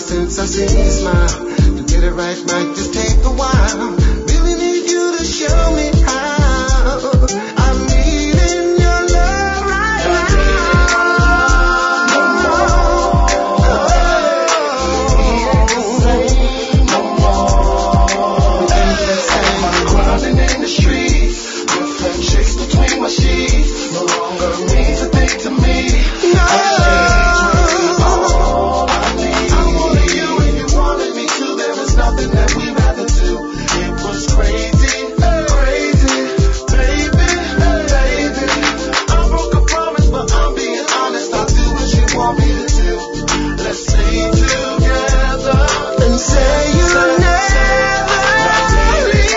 since I see you smile. To get it right might just take a while. Really need you to show me how. I'm needing your love right now. We ain't the same no more. We ain't the same. I'm crawling in the streets, different chicks between my sheets. No longer means a thing to me. Nothing that we rather do. It was crazy, crazy, baby, baby. I broke a promise, but I'm being honest. I'll do what you want me to do. Let's stay together and say you'll never leave.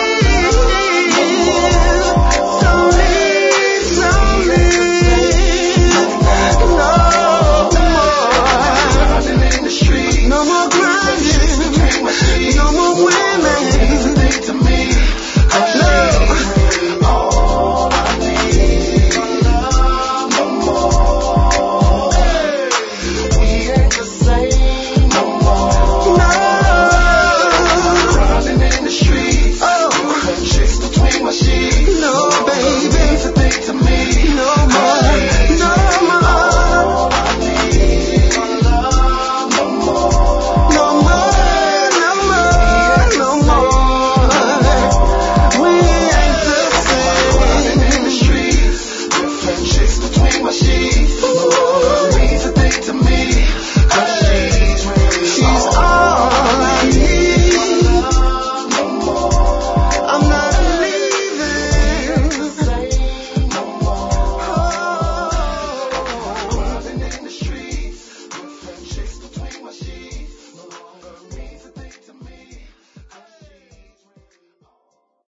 Don't leave, don't leave. No more running in the street. No more grinding. No more women. It's a thing to me. Love. All I need. Love no more. We ain't the same no more. No. Running in the streets. Different chicks between my sheets. No, baby. It's a thing to me. No more. No more. All I need. Love no more. No more. She